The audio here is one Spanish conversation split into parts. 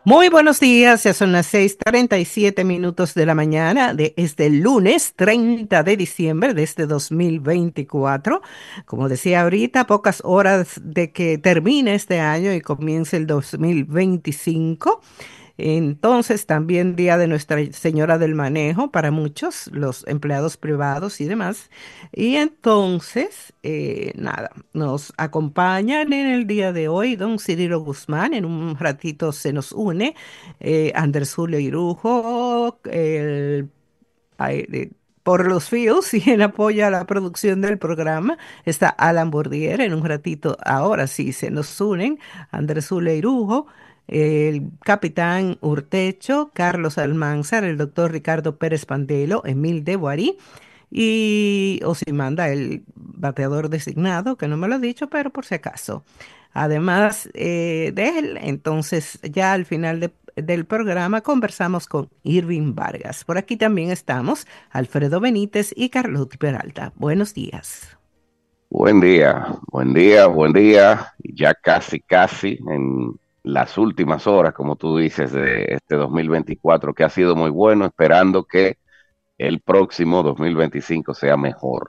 Muy buenos días, ya son las 6:37 de la mañana de este lunes 30 de diciembre de este 2024. Como decía ahorita, pocas horas de que termine este año y comience el 2025. Entonces, también Día de Nuestra Señora del Manejo para muchos, los empleados privados y demás. Y entonces, nada, nos acompañan en el día de hoy don Cirilo Guzmán. En un ratito se nos une Andrés Julio Irujo, ay, por los fios y en apoyo a la producción del programa está Alan Bordier. En un ratito, ahora sí, se nos unen Andrés Julio Irujo, el capitán Urtecho, Carlos Almanzar, el doctor Ricardo Pérez Pandelo, Emil de Boarí y Osimanda, el bateador designado, que no me lo ha dicho, pero por si acaso. Además de él, entonces ya al final del programa conversamos con Irving Vargas. Por aquí también estamos Alfredo Benítez y Carlos Peralta. Buenos días. Buen día, buen día, buen día. Y ya casi en las últimas horas, como tú dices, de este 2024, que ha sido muy bueno, esperando que el próximo 2025 sea mejor.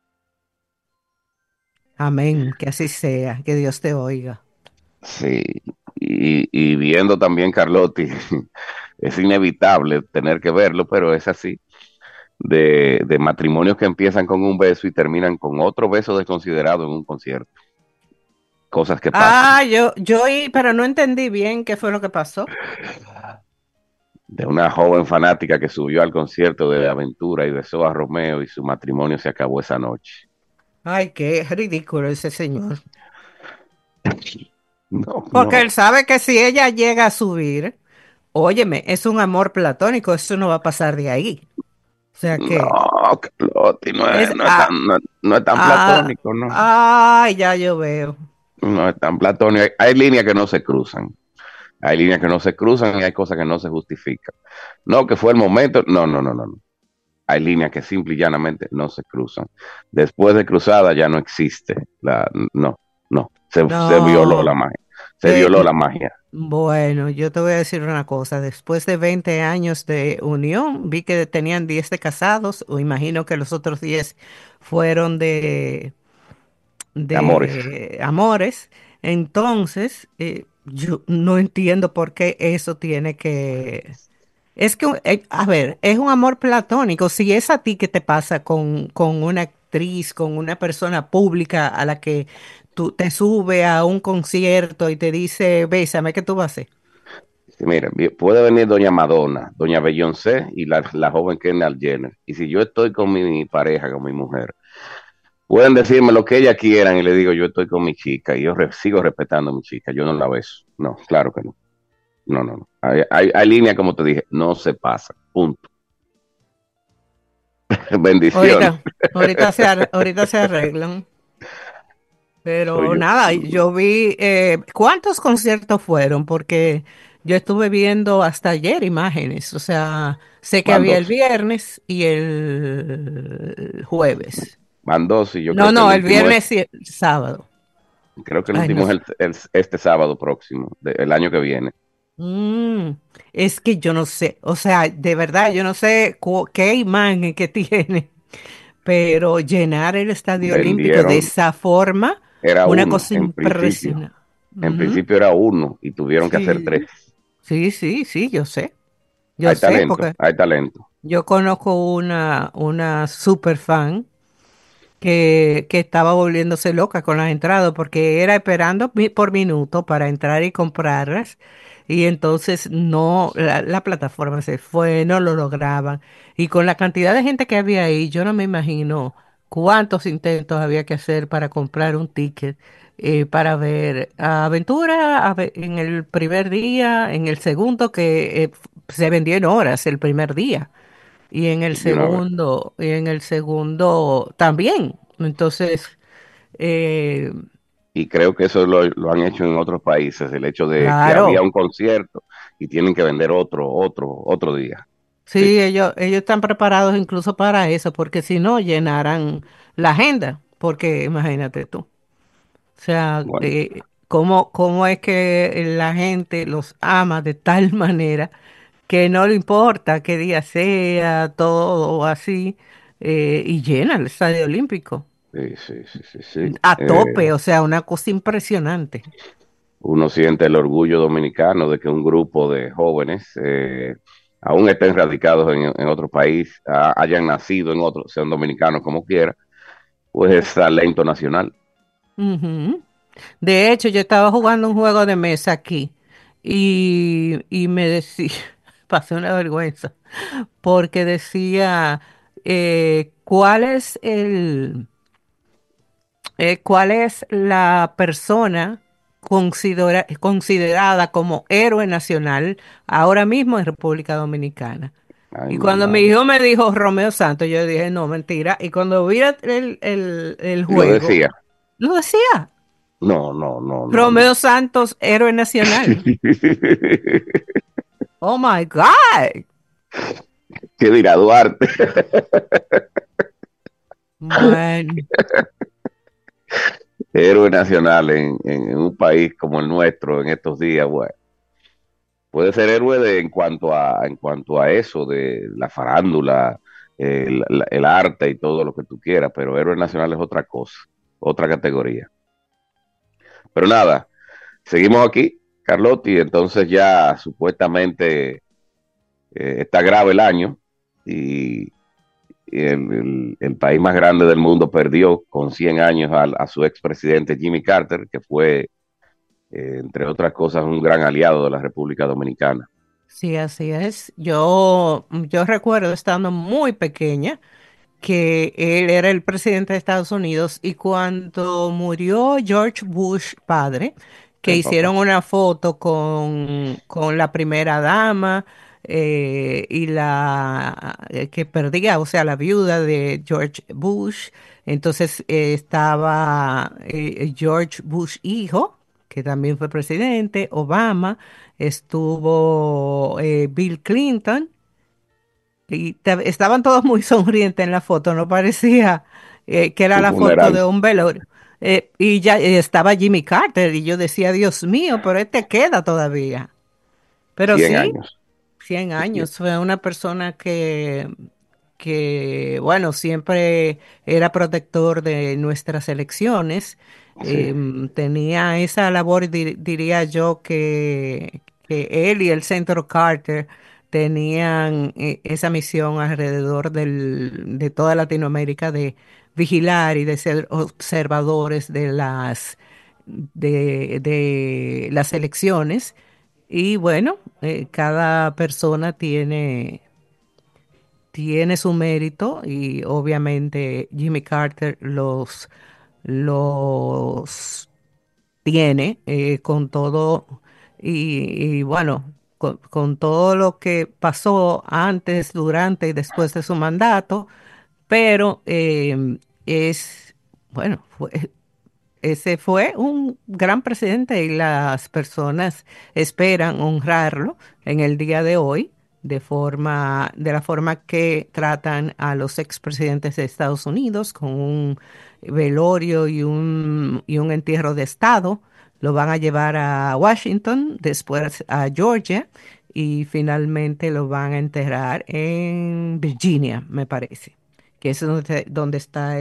Amén, que así sea, que Dios te oiga. Sí, y viendo también Carlotti, es inevitable tener que verlo, pero es así, de matrimonios que empiezan con un beso y terminan con otro beso desconsiderado en un concierto. Cosas que pasan. Pero no entendí bien qué fue lo que pasó. De una joven fanática que subió al concierto de Aventura y besó a Romeo y su matrimonio se acabó esa noche. Ay, qué ridículo ese señor. No, Porque él no, sabe que si ella llega a subir, óyeme, es un amor platónico, eso no va a pasar de ahí. O sea que no, Carlotti, es, no es tan platónico, no. ya yo veo. No es tan platónico. Hay líneas que no se cruzan. Hay líneas que no se cruzan y hay cosas que no se justifican. No, que fue el momento. No. Hay líneas que simple y llanamente no se cruzan. Después de cruzada ya no existe. No. Se violó la No, magia. Se de, violó la magia. bueno, yo te voy a decir una cosa. Después de 20 años de unión, vi que tenían 10 de casados, o imagino que los otros 10 fueron Amores. de amores. Entonces, yo no entiendo por qué eso tiene que... Es que, a ver, es un amor platónico. Si es a ti que te pasa con una actriz, con una persona pública a la que tú te sube a un concierto y te dice, bésame, ¿qué tú vas a hacer? Sí, mira, puede venir doña Madonna, doña Beyoncé y la joven Kendall Jenner. Y si yo estoy con mi pareja, con mi mujer, pueden decirme lo que ellas quieran y le digo, yo estoy con mi chica y yo sigo respetando a mi chica, yo no la beso. No, claro que no. No. Hay líneas, como te dije, no se pasa. Punto. Bendiciones. Ahorita se arreglan. Soy Pero yo. nada, yo vi, ¿cuántos conciertos fueron? Porque yo estuve viendo hasta ayer imágenes, o sea, sé que Van había el dos. viernes y el jueves. Van dos y yo No, creo que el no, el último es, viernes y el sábado. creo que el Ay, no último es sé. este sábado próximo, el año que viene. Mm, es que yo no sé, o sea, de verdad, yo no sé qué imagen que tiene, pero llenar el Estadio Olímpico de Vendieron, esa forma, era una uno cosa en principio. impresionante. En Ujú. principio era uno y tuvieron que hacer tres. Sí. Sí, yo sé. Yo Hay sé talento, porque hay talento. yo conozco una super fan que estaba volviéndose loca con las entradas porque era esperando por minuto para entrar y comprarlas. Y entonces no, la plataforma se fue, no lo lograban. Y con la cantidad de gente que había ahí, yo no me imagino cuántos intentos había que hacer para comprar un ticket para ver a Aventura en el primer día, en el segundo que se vendió en horas el primer día De una vez. y en el segundo también. Entonces, eh, Y creo que eso lo han hecho en otros países, el hecho de que había claro, un concierto y tienen que vender otro día. Sí, sí, ellos están preparados incluso para eso, porque si no, llenarán la agenda, porque imagínate tú. O sea, bueno, cómo es que la gente los ama de tal manera que no le importa qué día sea, todo así, y llena el Estadio Olímpico Sí, sí, sí, sí, sí. a tope, o sea, una cosa impresionante. Uno siente el orgullo dominicano de que un grupo de jóvenes, aún estén radicados en otro país, hayan nacido en otro, sean dominicanos como quiera, pues es talento nacional. Ujú. De hecho, yo estaba jugando un juego de mesa aquí y me decía, pasé una vergüenza, porque decía, ¿cuál es cuál es la persona considerada como héroe nacional ahora mismo en República Dominicana? Ay, Y mi cuando mi madre. hijo me dijo Romeo Santos, yo dije, no, mentira. Y cuando vi el Y lo juego, decía. lo decía, No, no, no, no, no. Romeo Santos, héroe nacional. Oh my God. ¿Qué dirá Duarte? Bueno, Héroe nacional en un país como el nuestro en estos días, bueno. Puede ser héroe en cuanto a eso, de la farándula, el arte y todo lo que tú quieras, pero héroe nacional es otra cosa, otra categoría. Pero nada, seguimos aquí, Carlotti, entonces ya supuestamente está grave el año y, el país más grande del mundo perdió con 100 años a su expresidente Jimmy Carter, que fue, entre otras cosas, un gran aliado de la República Dominicana. sí, así es. Yo recuerdo estando muy pequeña que él era el presidente de Estados Unidos y cuando murió George Bush padre, que El papá. hicieron una foto con la primera dama y la que perdía, o sea, la viuda de George Bush, entonces estaba George Bush hijo, que también fue presidente, Obama, estuvo Bill Clinton. Y estaban todos muy sonrientes en la foto, no parecía que era Un la foto funeral, de un velorio. Y ya estaba Jimmy Carter y yo decía, Dios mío, pero este queda todavía. Pero 100 sí, años. 100 Sí, años, fue una persona bueno, siempre era protector de nuestras elecciones. sí, Tenía esa labor, diría yo, que él y el Centro Carter tenían esa misión alrededor de toda Latinoamérica de vigilar y de ser observadores de las elecciones. Y bueno, cada persona tiene su mérito y obviamente Jimmy Carter los tiene con todo y bueno, con todo lo que pasó antes, durante y después de su mandato, pero bueno, ese fue un gran presidente y las personas esperan honrarlo en el día de hoy de la forma que tratan a los expresidentes de Estados Unidos con un velorio y un entierro de estado. Lo van a llevar a Washington, después a Georgia y finalmente lo van a enterrar en Virginia, me parece, que es donde está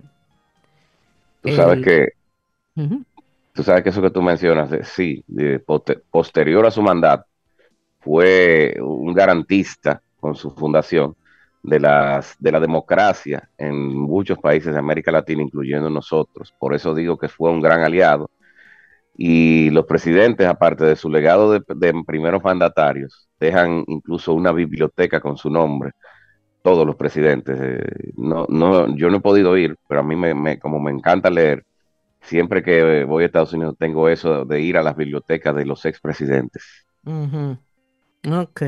tú sabes el que, ujú. tú sabes que eso que tú mencionas, sí, posterior a su mandato, fue un garantista con su fundación de la democracia en muchos países de América Latina, incluyendo nosotros. Por eso digo que fue un gran aliado. Y los presidentes, aparte de su legado de primeros mandatarios, dejan incluso una biblioteca con su nombre. Todos los presidentes. No, no, yo no he podido ir, pero a mí como me encanta leer, siempre que voy a Estados Unidos tengo eso de ir a las bibliotecas de los expresidentes. Ujú. Ok.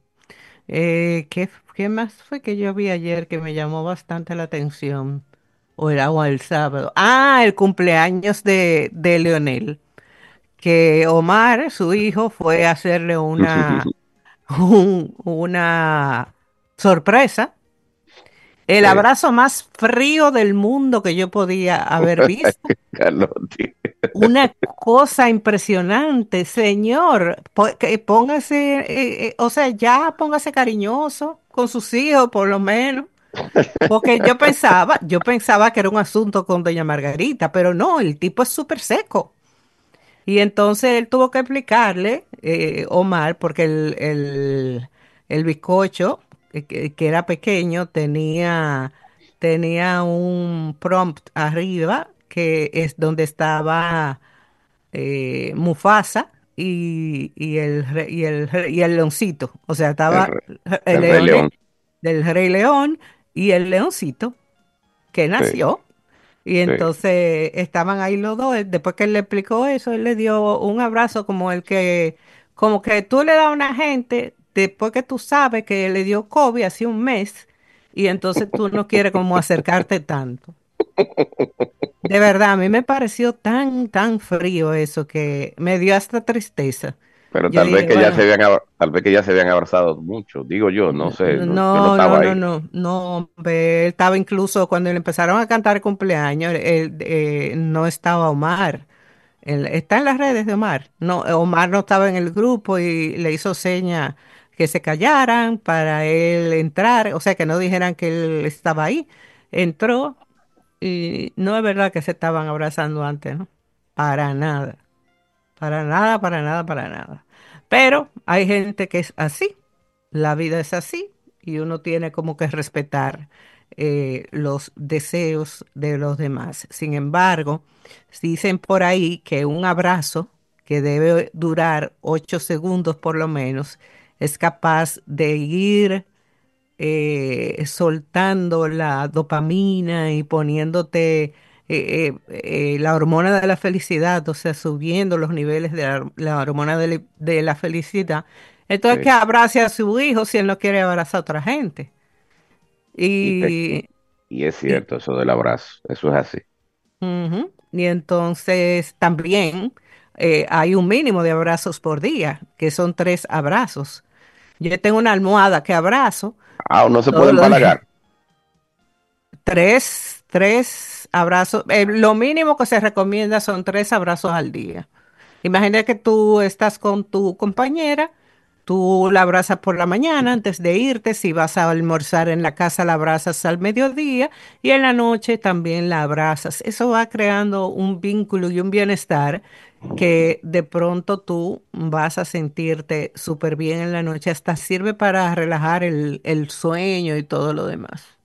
¿Qué más fue que yo vi ayer que me llamó bastante la atención? O el sábado. Ah, el cumpleaños de Leonel. Que Omar, su hijo, fue a hacerle una sorpresa El Sí. abrazo más frío del mundo que yo podía haber visto. Carlotti. Una cosa impresionante, señor. Póngase, o sea, ya póngase cariñoso con sus hijos, por lo menos. Porque yo pensaba que era un asunto con doña Margarita, pero no, el tipo es súper seco. Y entonces él tuvo que explicarle, Omar, porque el bizcocho, que era pequeño, tenía un prompt arriba, que es donde estaba Mufasa y el leoncito. O sea, El, estaba re- el el Rey león León. del Rey León y el leoncito que Sí, nació. Y sí. entonces estaban ahí los dos. Después que él le explicó eso, él le dio un abrazo como que tú le das a una gente después que tú sabes que le dio COVID hace un mes y entonces tú no quieres como acercarte tanto. De verdad, a mí me pareció tan, tan frío eso que me dio hasta tristeza. Pero Yo tal vez dije, que ya se bueno, habían, tal vez que ya se habían abrazado mucho, digo yo, no sé, yo no no, no, estaba ahí. no, no, no, hombre, él estaba incluso cuando le empezaron a cantar cumpleaños, no estaba Omar. Está en las redes de Omar. No, Omar no estaba en el grupo y le hizo seña que se callaran para él entrar, o sea, que no dijeran que él estaba ahí. Entró y no es verdad que se estaban abrazando antes, ¿no? Para nada, para nada, para nada, para nada. Pero hay gente que es así, la vida es así y uno tiene como que respetar los deseos de los demás. Sin embargo, dicen por ahí que un abrazo que debe durar 8 segundos por lo menos es capaz de ir soltando la dopamina y poniéndote la hormona de la felicidad, o sea, subiendo los niveles de la hormona de la felicidad. Entonces, que Sí. abrace a su hijo si él no quiere abrazar a otra gente. Y, Y, y es y, cierto eso del abrazo, eso es así. y entonces también hay un mínimo de abrazos por día, que son 3 abrazos. Yo tengo una almohada que abrazo Ah, no se puede todos los días. empalagar. Tres abrazos. Lo mínimo que se recomienda son 3 abrazos al día. Imagina que tú estás con tu compañera, tú la abrazas por la mañana antes de irte, si vas a almorzar en la casa la abrazas al mediodía y en la noche también la abrazas. Eso va creando un vínculo y un bienestar que de pronto tú vas a sentirte súper bien en la noche, hasta sirve para relajar el sueño y todo lo demás.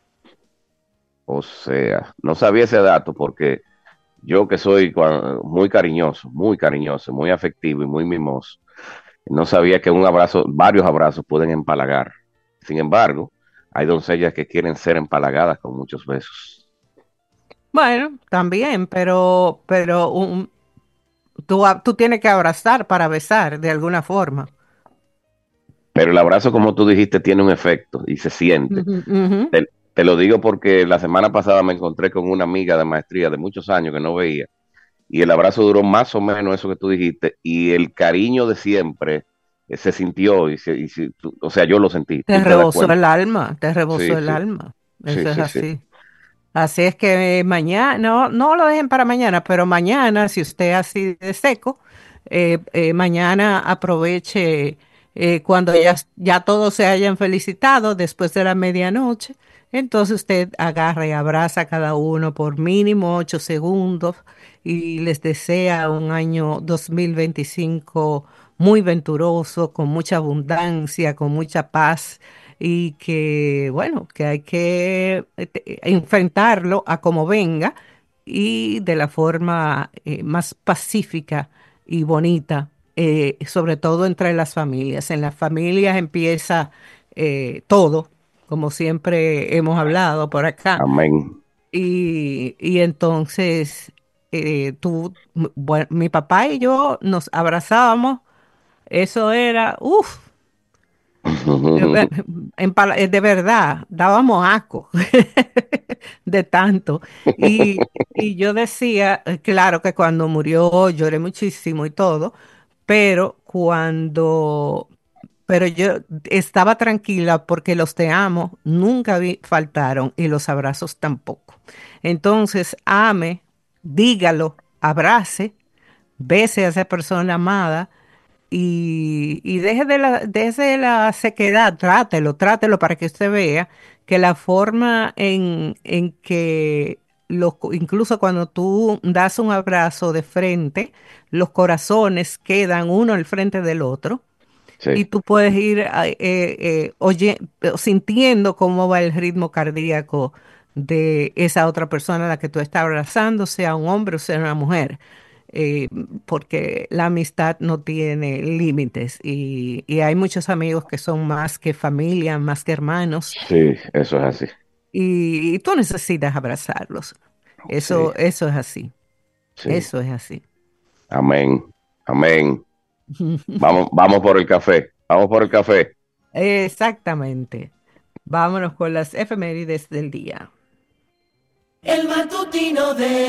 O sea, no sabía ese dato porque yo que soy muy cariñoso, muy afectivo y muy mimoso, no sabía que un abrazo, varios abrazos pueden empalagar. Sin embargo, hay doncellas que quieren ser empalagadas con muchos besos. Bueno, también, pero tú tienes que abrazar para besar de alguna forma. Pero el abrazo, como tú dijiste, tiene un efecto y se siente. Ujú, ujú. Te lo digo porque la semana pasada me encontré con una amiga de maestría de muchos años que no veía y el abrazo duró más o menos eso que tú dijiste y el cariño de siempre se sintió o sea, yo lo sentí, Te tú te das rebosó cuenta. el alma, te rebosó Sí, el sí, alma. sí, Eso es sí, sí. así. Así es que mañana, no, no lo dejen para mañana, pero mañana, si usted es así de seco, mañana aproveche cuando ya todos se hayan felicitado después de la medianoche. Entonces usted agarra y abraza a cada uno por mínimo 8 segundos y les desea un año 2025 muy venturoso, con mucha abundancia, con mucha paz y que, bueno, que hay que enfrentarlo a como venga y de la forma más pacífica y bonita, sobre todo entre las familias. En las familias empieza todo, como siempre hemos hablado por acá, Amén. y entonces bueno, mi papá y yo nos abrazábamos, eso era, uff. De verdad, dábamos asco de tanto. Y yo decía, claro que cuando murió lloré muchísimo y todo, pero pero yo estaba tranquila porque los te amo nunca faltaron y los abrazos tampoco. Entonces, ame, dígalo, abrace, bese a esa persona amada y deje de la sequedad, trátelo para que usted vea que la forma en que incluso cuando tú das un abrazo de frente, los corazones quedan uno al frente del otro y Sí, tú puedes ir sintiendo cómo va el ritmo cardíaco de esa otra persona a la que tú estás abrazando, sea un hombre o sea una mujer, eh, porque la amistad no tiene límites y hay muchos amigos que son más que familia, más que hermanos, sí, eso es así. y tú necesitas abrazarlos. Sí, Eso es así, sí. eso es así. Amén. Amén. Vamos por el café. Vamos por el café. Exactamente. Vámonos con las efemérides del día. El matutino de